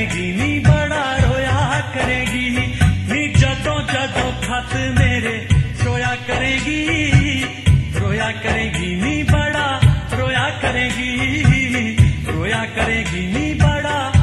करेगी नी बड़ा रोया करेगी नी जदों जदों खत मेरे सोया करेगी रोया करेगी